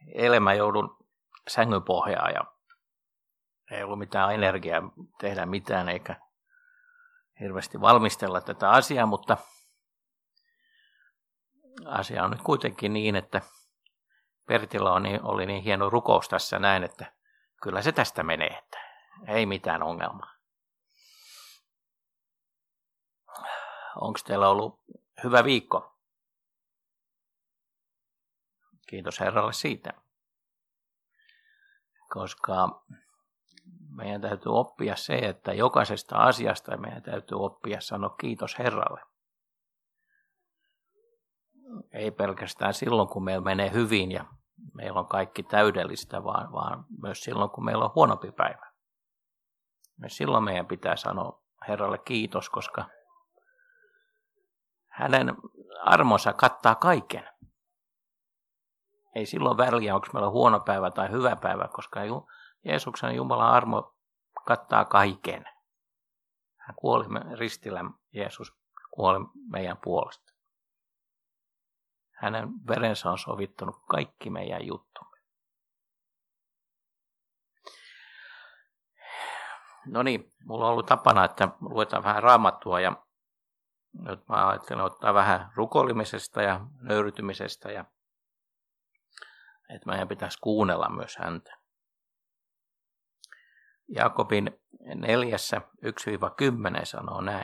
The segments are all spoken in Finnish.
eilen mä joudun sängyn pohjaan ja ei ollut mitään energiaa tehdä mitään eikä hirveästi valmistella tätä asiaa, mutta asia on nyt kuitenkin niin, että Pertillä oli niin hieno rukous tässä näin, että kyllä se tästä menee, että ei mitään ongelmaa. Onko teillä ollut hyvä viikko? Kiitos Herralle siitä, koska meidän täytyy oppia se, että jokaisesta asiasta meidän täytyy oppia sanoa kiitos Herralle. Ei pelkästään silloin, kun meillä menee hyvin ja meillä on kaikki täydellistä, vaan myös silloin, kun meillä on huonompi päivä. Myös silloin meidän pitää sanoa Herralle kiitos, koska hänen armonsa kattaa kaiken. Ei silloin väliä, onko meillä huono päivä tai hyvä päivä, koska Jeesuksen Jumalan armo kattaa kaiken. Hän kuoli ristillä, Jeesus kuoli meidän puolesta. Hänen verensä on sovittanut kaikki meidän juttumme. No niin, mulla on ollut tapana, että luetaan vähän Raamattua ja nyt mä ajattelen ottaa vähän rukoilemisesta ja nöyrytymisestä ja että meidän pitäisi kuunnella myös häntä. Jaakobin 4:1-10 sanoo näin.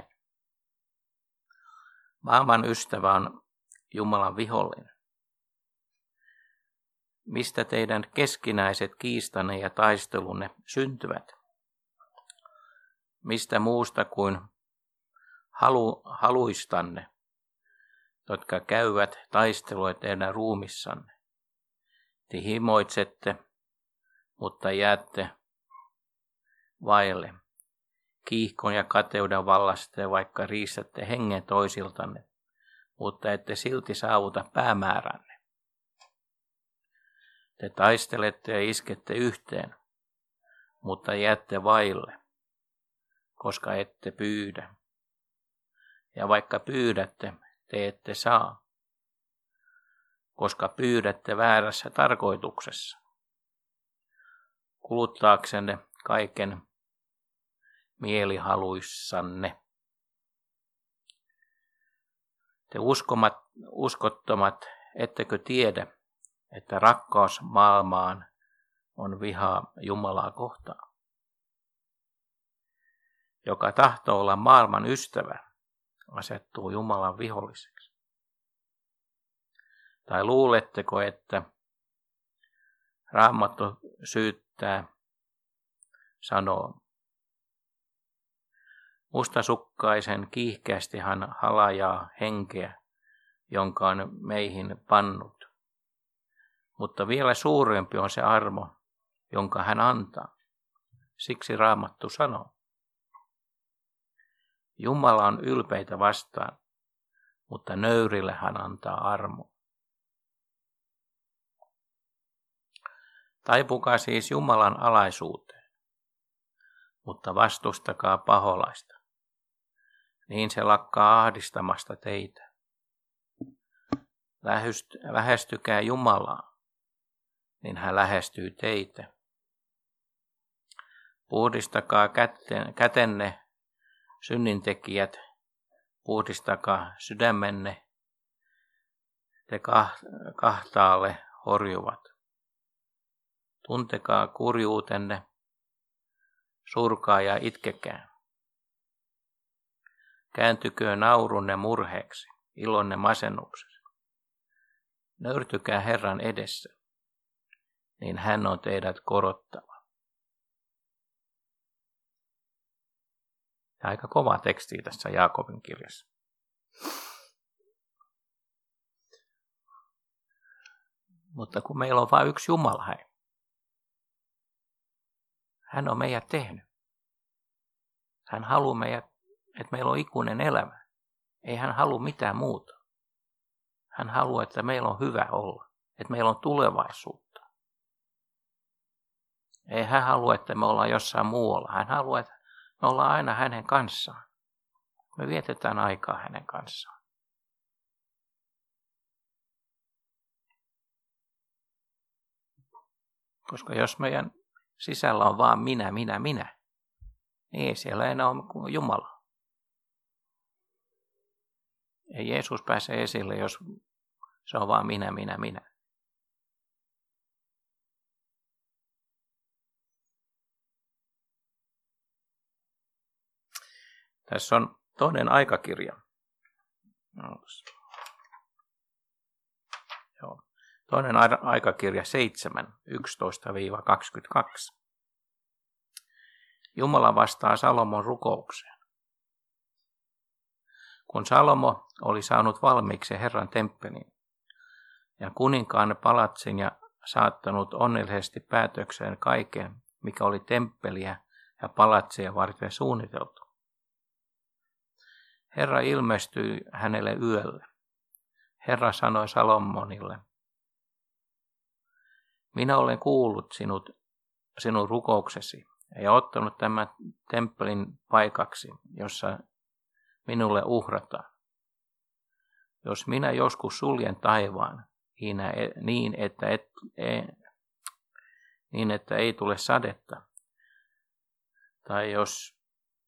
Maailman ystävä on Jumalan vihollinen. Mistä teidän keskinäiset kiistanne ja taistelunne syntyvät? Mistä muusta kuin haluistanne, jotka käyvät taistelua teidän ruumissanne? Te himoitsette, mutta jäätte vaille. Kiihkon ja kateuden vallasta, vaikka riistätte hengen toisiltanne, mutta ette silti saavuta päämääränne. Te taistelette ja iskette yhteen, mutta jäätte vaille, koska ette pyydä. Ja vaikka pyydätte, te ette saa, koska pyydätte väärässä tarkoituksessa, kuluttaaksenne kaiken mielihaluissanne. Te uskottomat, ettekö tiedä, että rakkaus maailmaan on vihaa Jumalaa kohtaan? Joka tahtoo olla maailman ystävä, asettuu Jumalan viholliseksi. Tai luuletteko, että Raamattu syyttää, sanoo, mustasukkaisen kiihkeästi hän halajaa henkeä, jonka on meihin pannut. Mutta vielä suurempi on se armo, jonka hän antaa. Siksi Raamattu sanoo. Jumala on ylpeitä vastaan, mutta nöyrille hän antaa armo. Taipukaa siis Jumalan alaisuuteen, mutta vastustakaa paholaista. Niin se lakkaa ahdistamasta teitä. Lähestykää Jumalaa, niin hän lähestyy teitä. Puhdistakaa kätenne, synnintekijät, puhdistakaa sydämenne, te kahtaalle horjuvat. Tuntekaa kurjuutenne, surkaa ja itkekää. Kääntykö naurunne murheeksi, ilonne masennuksesi. Nöyrtykää Herran edessä, niin hän on teidät korottava. Aika kova teksti tässä Jaakobin kirjassa. Mutta kun meillä on vain yksi Jumala, hän on meidät tehnyt. Hän haluaa että meillä on ikuinen elämä. Ei hän halua mitään muuta. Hän haluaa, että meillä on hyvä olla. Että meillä on tulevaisuutta. Ei hän halua, että me ollaan jossain muualla. Hän haluaa, että me ollaan aina hänen kanssaan. Me vietetään aikaa hänen kanssaan. Koska jos meidän sisällä on vaan minä, niin ei siellä enää ole Jumala. Ei Jeesus pääse esille, jos se on vaan minä. Tässä on toinen aikakirja. Joo. Toinen aikakirja 7, 11-22. Jumala vastaa Salomon rukoukseen. Kun Salomo oli saanut valmiiksi Herran temppelin ja kuninkaan palatsin ja saattanut onnellisesti päätökseen kaiken, mikä oli temppeliä ja palatsia varten suunniteltu, Herra ilmestyi hänelle yöllä. Herra sanoi Salomonille, minä olen kuullut sinun rukouksesi ja ottanut tämän temppelin paikaksi, jossa minulle uhrataan. Jos minä joskus suljen taivaan niin, että ei tule sadetta, tai jos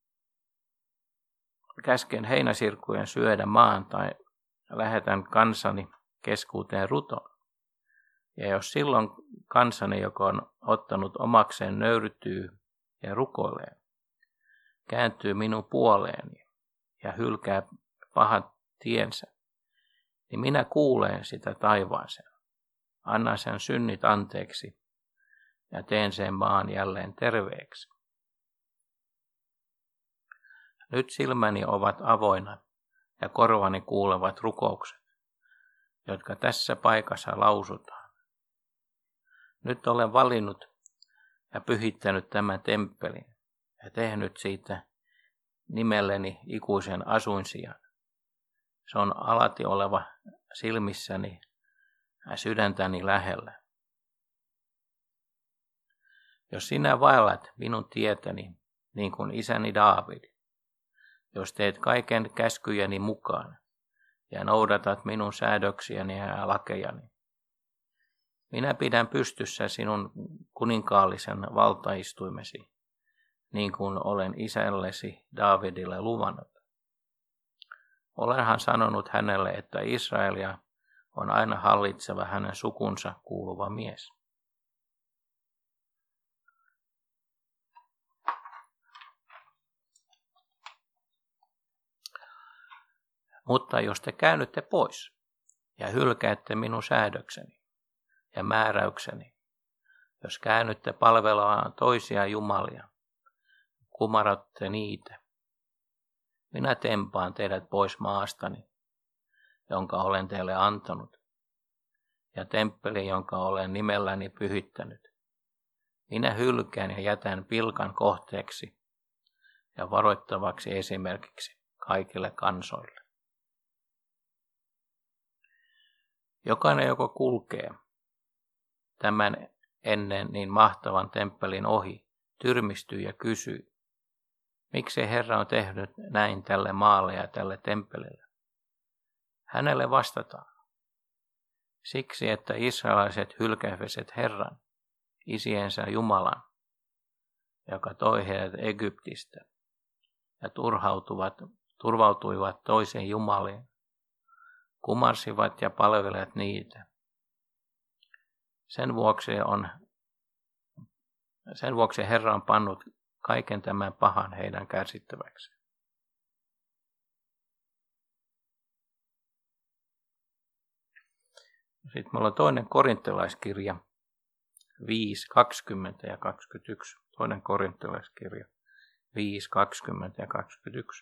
käsken heinäsirkkujen syödä maan tai lähetän kansani keskuuteen ruton, ja jos silloin kansani, joka on ottanut omakseen, nöyrytyy ja rukoilee, kääntyy minun puoleeni ja hylkää pahat tiensä, niin minä kuulen sitä taivaaseen, annan sen synnit anteeksi ja teen sen maan jälleen terveeksi. Nyt silmäni ovat avoinna ja korvani kuulevat rukoukset, jotka tässä paikassa lausutaan. Nyt olen valinnut ja pyhittänyt tämän temppelin ja tehnyt siitä nimelleni ikuisen asuinsijan. Se on alati oleva silmissäni ja sydäntäni lähellä. Jos sinä vaellat minun tietäni, niin kuin isäni Daavid, jos teet kaiken käskyjeni mukaan ja noudatat minun säädöksiäni ja lakejani, minä pidän pystyssä sinun kuninkaallisen valtaistuimesi, niin kuin olen isällesi Daavidille luvannut. Olenhan sanonut hänelle, että Israelia on aina hallitseva hänen sukunsa kuuluva mies. Mutta jos te käännytte pois ja hylkäätte minun säädökseni ja määräykseni, jos käännytte palvelemaan toisia jumalia, kumarotte niitä, minä tempaan teidät pois maastani, jonka olen teille antanut, ja temppeli, jonka olen nimelläni pyhittänyt. Minä hylkään ja jätän pilkan kohteeksi ja varoittavaksi esimerkiksi kaikille kansoille. Jokainen, joka kulkee tämän ennen niin mahtavan temppelin ohi, tyrmistyy ja kysyy, miksi Herra on tehnyt näin tälle maalle ja tälle temppelille? Hänelle vastataan, siksi että israelaiset hylkäsivät Herran, isiensä Jumalan, joka toi heidät Egyptistä, ja turvautuivat toisiin jumaliin, kumarsivat ja palvelevat niitä. Sen vuoksi Herra on pannut kaiken tämän pahan heidän kärsittäväksi. Sitten meillä on toinen korintalaiskirja 5, 20 ja 21. Toinen korintalaiskirja 5, 20 ja 21.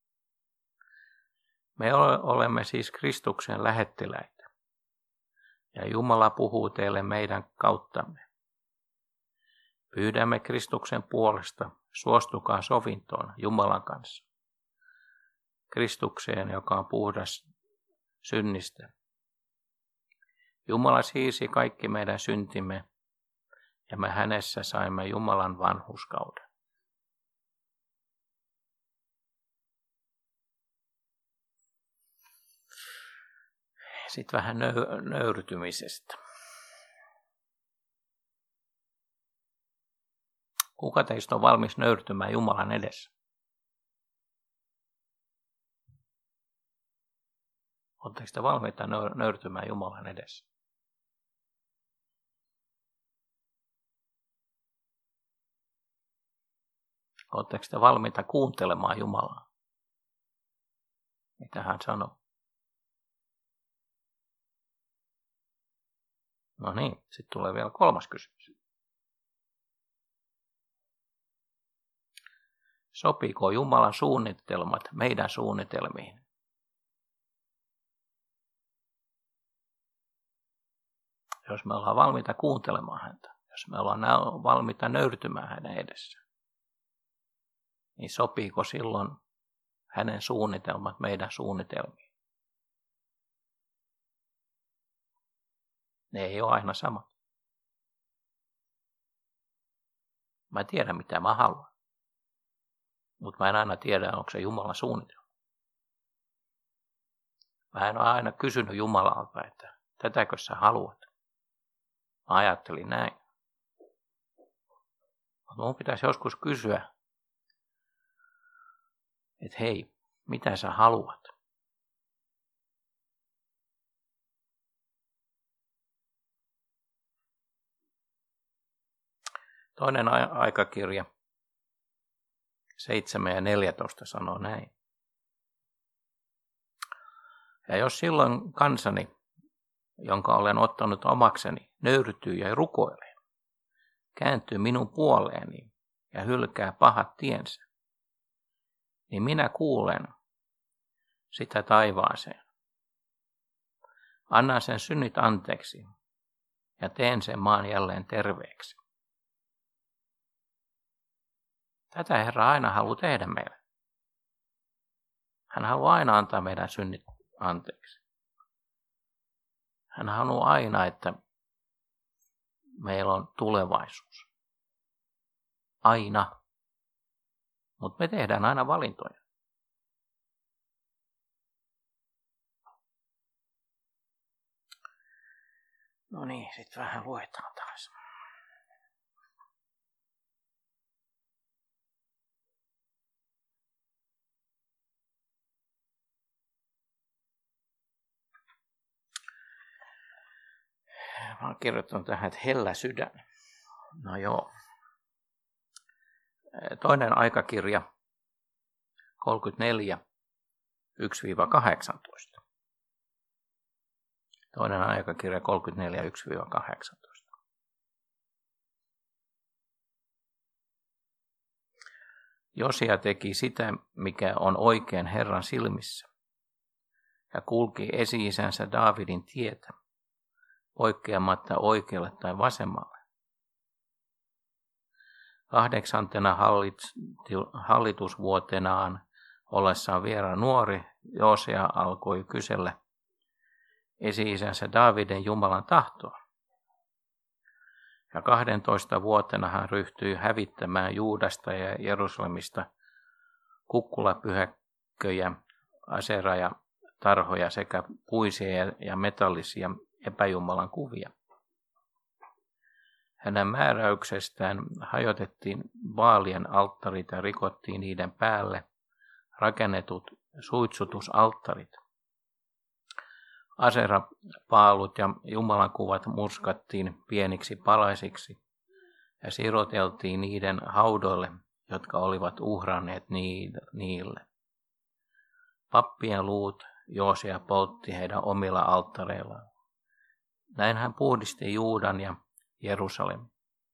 Me olemme siis Kristuksen lähettiläitä, ja Jumala puhuu teille meidän kauttamme. Pyydämme Kristuksen puolesta, suostukaa sovintoon Jumalan kanssa. Kristukseen, joka on puhdas synnistä. Jumala siisi kaikki meidän syntimme, ja me hänessä saimme Jumalan vanhurskauden. Sitten vähän nöyrytymisestä. Kuka teistä on valmis nöyrtymään Jumalan edessä? Oletteko te valmiita nöyrtymään Jumalan edessä? Oletteko te valmiita kuuntelemaan Jumalaa? Mitä hän sanoo? No niin, sitten tulee vielä 3. kysymys. Sopiiko Jumalan suunnitelmat meidän suunnitelmiin? Jos me ollaan valmiita kuuntelemaan häntä, jos me ollaan valmiita nöyrtymään hänen edessään, niin sopiiko silloin hänen suunnitelmat meidän suunnitelmiin? Ne ei ole aina samat. Mä tiedän, mitä mä haluan, mutta mä en aina tiedä, onko se Jumalan suunnitelma. Mä en ole aina kysynyt Jumalalta, että tätäkö sä haluat. Mä ajattelin näin. Mutta mun pitäisi joskus kysyä, että hei, mitä sä haluat? Toinen aikakirja 7 ja 14 sanoo näin. Ja jos silloin kansani, jonka olen ottanut omakseni, nöyrtyy ja rukoilee, kääntyy minun puoleeni ja hylkää pahat tiensä, niin minä kuulen sitä taivaaseen. Annan sen synnit anteeksi ja teen sen maan jälleen terveeksi. Tätä Herra aina haluaa tehdä meille. Hän haluaa aina antaa meidän synnit anteeksi. Hän haluaa aina, että meillä on tulevaisuus. Aina. Mutta me tehdään aina valintoja. No niin, sitten vähän luetaan taas. Mä oon kirjoittanut tähän, että hellä sydän. No joo. Toinen aikakirja 34, 1-18. Toinen aikakirja 34, 1-18. Josia teki sitä, mikä on oikein Herran silmissä, ja kulki esi-isänsä Daavidin tietä, poikkeamatta oikealle tai vasemmalle. 8. hallitusvuotenaan ollessaan vielä nuori, Joosea alkoi kysellä esi-isänsä Daavidin Jumalan tahtoa. Ja 12 vuotena hän ryhtyi hävittämään Juudasta ja Jerusalemista kukkulapyhäkköjä, asera- ja tarhoja sekä puisia ja metallisia epäjumalan kuvia. Hänen määräyksestään hajotettiin Baalien alttarit ja rikottiin niiden päälle rakennetut suitsutusalttarit. Aserapaalut ja Jumalan kuvat murskattiin pieniksi palasiksi ja siroteltiin niiden haudoille, jotka olivat uhranneet niille. Pappien luut Joosea poltti heidän omilla alttareillaan. Näin hän puhdisti Juudan ja Jerusalem.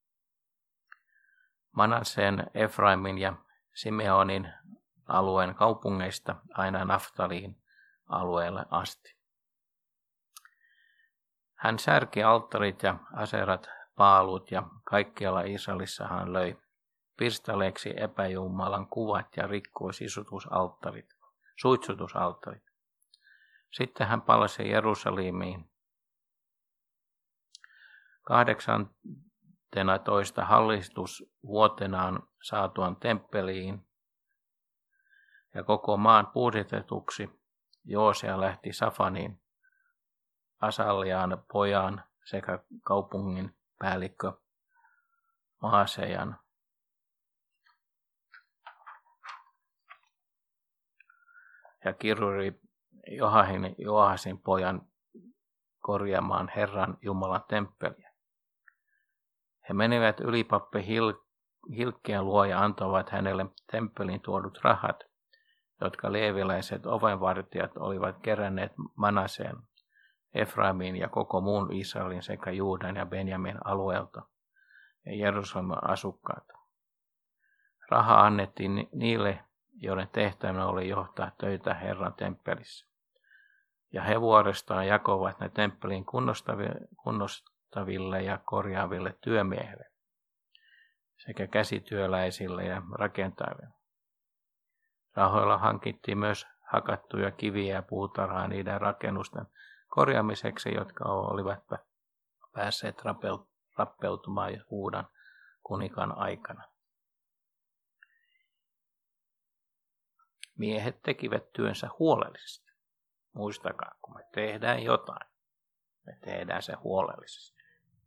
Manasseen, Efraimin ja Simeonin alueen kaupungeista aina Naftaliin alueelle asti. Hän särki alttarit ja aserat, paalut ja kaikkialla Israelissa hän löi pirstaleeksi epäjumalan kuvat ja rikkoi suitsutusalttarit. Sitten hän palasi Jerusalemiin 18 hallitusvuotenaan saatuaan temppeliin ja koko maan puhditetuksi. Joosea lähti Safaniin, Asaliaan pojan sekä kaupungin päällikkö Maasejan ja kiruri Joahasin pojan korjaamaan Herran Jumalan temppeliä. He menivät ylipappi Hilkkiän luo ja antoivat hänelle temppeliin tuodut rahat, jotka leeviläiset ovenvartijat olivat keränneet Manaseen, Efraimin ja koko muun Israelin sekä Juudan ja Benjamin alueelta ja Jerusalemin asukkaat. Raha annettiin niille, joiden tehtävänä oli johtaa töitä Herran temppelissä. Ja he vuorestaan jakoivat ne temppelin kunnostaville ja korjaaville työmiehille sekä käsityöläisille ja rakentajille. Rahoilla hankittiin myös hakattuja kiviä ja puutarhaa niiden rakennusten korjaamiseksi, jotka olivat päässeet rappeutumaan Juudan kuninkaan aikana. Miehet tekivät työnsä huolellisesti. Muistakaa, kun me tehdään jotain, me tehdään se huolellisesti.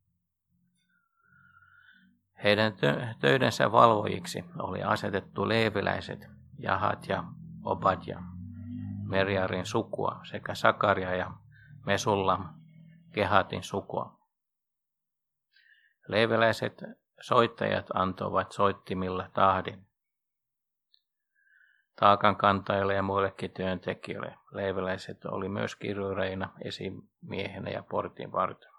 Heidän töidensä valvojiksi oli asetettu leeviläiset, Jahat ja Obadja, Merjarin sukua sekä Sakaria ja Mesullam, Kehatin sukua. Leeviläiset soittajat antoivat soittimilla tahdin taakankantajille ja muillekin työntekijöille. Leeviläiset oli myös kirureina, esimiehenä ja portinvartijana.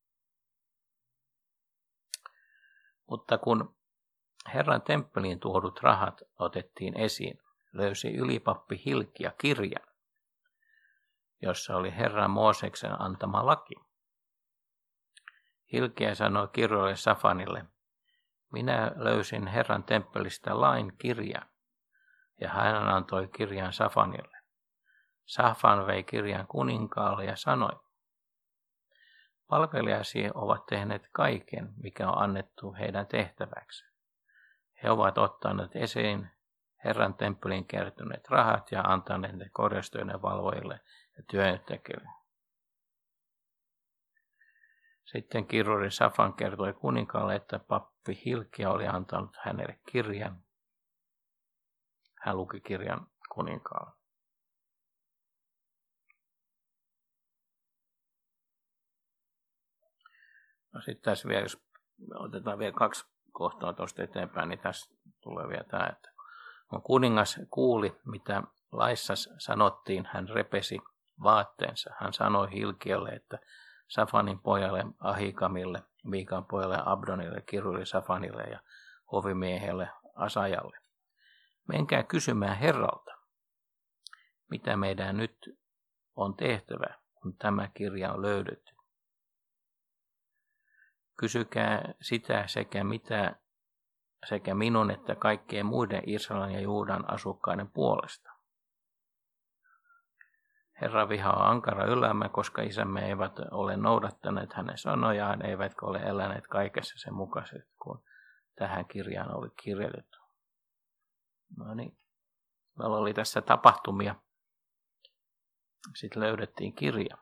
Mutta kun Herran temppeliin tuodut rahat otettiin esiin, löysi ylipappi Hilkia kirjan, jossa oli Herran Mooseksen antama laki. Hilkia sanoi kiruille Safanille, minä löysin Herran temppelistä lain kirjan, ja hän antoi kirjan Safanille. Safan vei kirjan kuninkaalle ja sanoi, palvelijasi ovat tehneet kaiken, mikä on annettu heidän tehtäväksi. He ovat ottaneet esiin Herran temppelin kertyneet rahat ja antaneet ne korjaustöiden valvojille ja työntekijöille. Sitten kiruri Safan kertoi kuninkaalle, että pappi Hilkia oli antanut hänelle kirjan. Hän luki kirjan kuninkaalle. No sitten tässä vielä, jos otetaan vielä 2 kohtaa tuosta eteenpäin, niin tässä tulee vielä tämä, että kun kuningas kuuli, mitä laissa sanottiin, hän repesi vaatteensa. Hän sanoi Hilkialle, että Safanin pojalle Ahikamille, Miikan pojalle Abdonille, kiruri Safanille ja hovimiehelle Asajalle. Menkää kysymään Herralta, mitä meidän nyt on tehtävä, kun tämä kirja on löydetty. Kysykää sitä sekä minun että kaikkien muiden Israelin ja Juudan asukkaiden puolesta. Herran viha on ankara ylämme, koska isämme eivät ole noudattaneet hänen sanojaan, eivätkä ole eläneet kaikessa sen mukaisesti, kun tähän kirjaan oli kirjoitettu. No niin, meillä oli tässä tapahtumia. Sitten löydettiin kirja.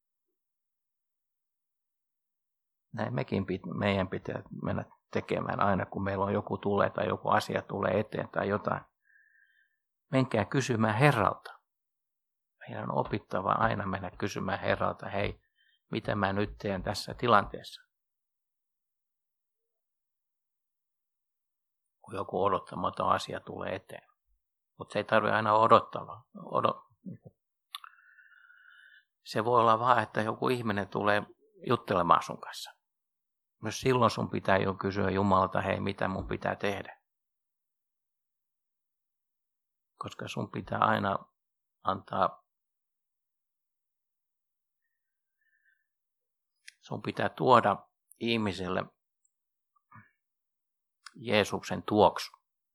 Näin meidän pitää mennä tekemään aina, kun meillä on joku tulee tai joku asia tulee eteen tai jotain. Menkää kysymään Herralta. Meidän on opittava aina mennä kysymään Herralta, hei, mitä mä nyt teen tässä tilanteessa? Kun joku odottamaton asia tulee eteen. Mutta se ei tarvitse aina odottaa. Se voi olla vaan, että joku ihminen tulee juttelemaan sun kanssa. Myös silloin sun pitää jo kysyä Jumalalta, hei, mitä mun pitää tehdä. Koska sun pitää aina sun pitää tuoda ihmiselle Jeesuksen tuoksu.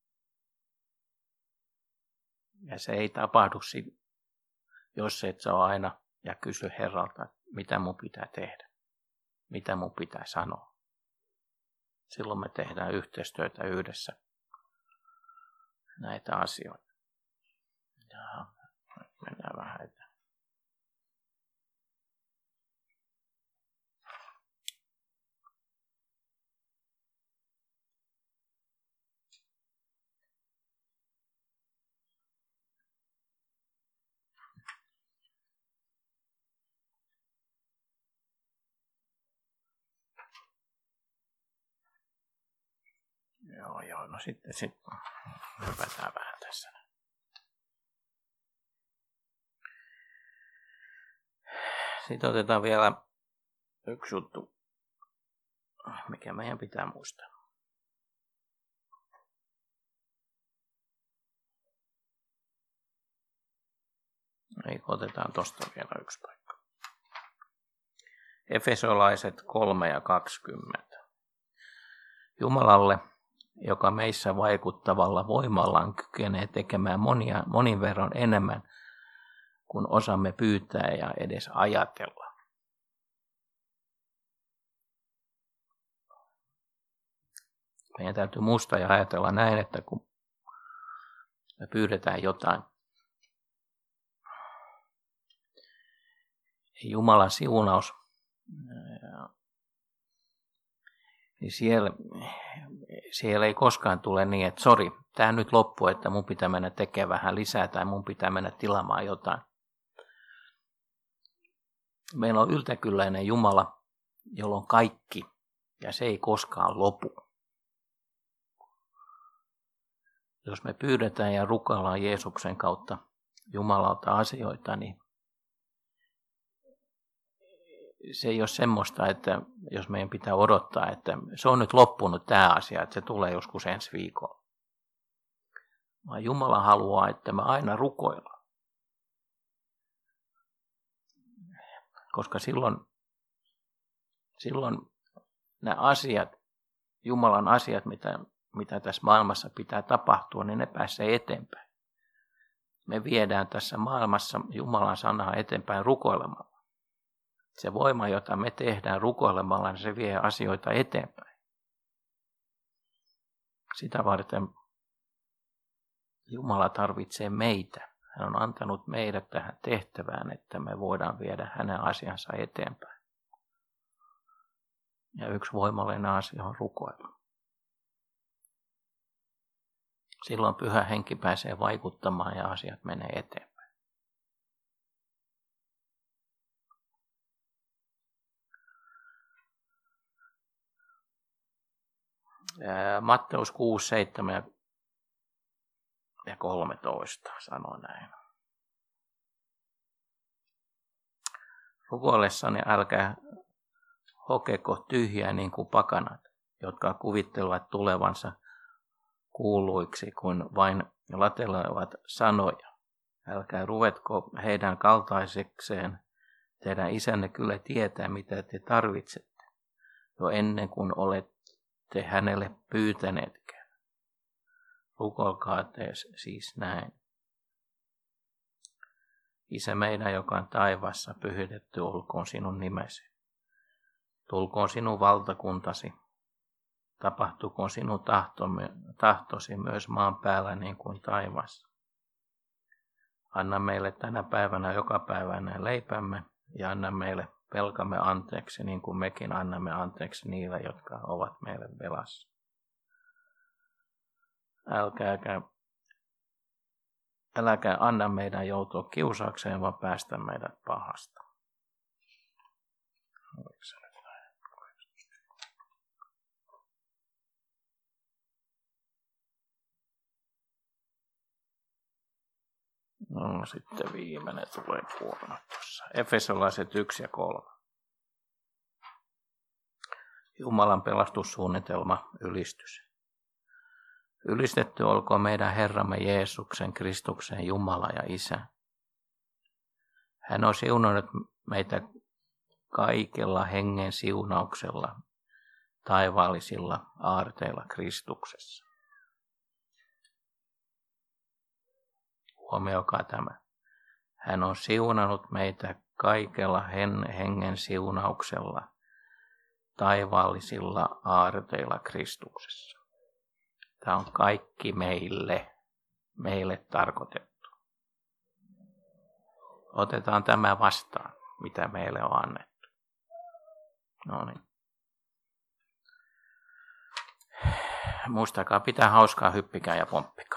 Ja se ei tapahdu, jos et saa aina ja kysy Herralta, mitä mun pitää tehdä, mitä mun pitää sanoa. Silloin me tehdään yhteistyötä yhdessä näitä asioita. Ja mennään vähän eteenpäin. Joo, no sitten hypätään vähän tässä. Sitten otetaan vielä yksi juttu, mikä meidän pitää muistaa. Otetaan tosta vielä yksi paikka. Efesolaiset 3:20. Jumalalle, joka meissä vaikuttavalla voimallaan kykenee tekemään monin verran enemmän kuin osaamme pyytää ja edes ajatella. Meidän täytyy muistaa ja ajatella näin, että kun me pyydetään jotain, Jumalan siunaus, niin siellä ei koskaan tule niin, että sori, tämä nyt loppuu, että mun pitää mennä tekemään vähän lisää tai mun pitää mennä tilaamaan jotain. Meillä on yltäkylläinen Jumala, jolla on kaikki ja se ei koskaan lopu. Jos me pyydetään ja rukoillaan Jeesuksen kautta Jumalalta asioita, niin se ei ole semmoista, että jos meidän pitää odottaa, että se on nyt loppunut tämä asia, että se tulee joskus ensi viikolla. Vaan Jumala haluaa, että me aina rukoillaan. Koska silloin nämä asiat, Jumalan asiat, mitä tässä maailmassa pitää tapahtua, niin ne pääsee eteenpäin. Me viedään tässä maailmassa Jumalan sanaa eteenpäin rukoilemalla. Se voima, jota me tehdään rukoilemalla, niin se vie asioita eteenpäin. Sitä varten Jumala tarvitsee meitä. Hän on antanut meidät tähän tehtävään, että me voidaan viedä hänen asiansa eteenpäin. Ja yksi voimallinen asia on rukoilla. Silloin Pyhä Henki pääsee vaikuttamaan ja asiat menee eteenpäin. Matteus 6, 7 ja 13 sanoo näin. Rukoillessanne älkää hokeko tyhjää niin kuin pakanat, jotka kuvittelevat tulevansa kuuluiksi, kun vain latelevat sanoja. Älkää ruvetko heidän kaltaisekseen. Teidän isänne kyllä tietää, mitä te tarvitsette, jo ennen kuin olette hänelle pyytäneetkään. Rukoilkaa te siis näin. Isä meidän, joka on taivaassa, pyhitetty olkoon sinun nimesi. Tulkoon sinun valtakuntasi. Tapahtukoon sinun tahtosi myös maan päällä niin kuin taivaassa. Anna meille tänä päivänä joka päivänä leipämme ja anna meille velkamme anteeksi niin kuin mekin annamme anteeksi niille, jotka ovat meille velassa. Äläkää anna meidän joutua kiusaukseen, vaan päästä meidät pahasta. No sitten viimeinen tulee kuorma tuossa. Efesolaiset 1 ja 3. Jumalan pelastussuunnitelma ylistys. Ylistetty olkoon meidän Herramme Jeesuksen Kristuksen Jumala ja Isä. Hän on siunannut meitä kaikella hengen siunauksella taivaallisilla aarteilla Kristuksessa. Huomioikaa tämä. Hän on siunannut meitä kaikella hengen siunauksella taivaallisilla aarteilla Kristuksessa. Tämä on kaikki meille tarkoitettu. Otetaan tämä vastaan, mitä meille on annettu. No niin. Muistakaa pitää hauskaa, hyppikää ja pomppikää.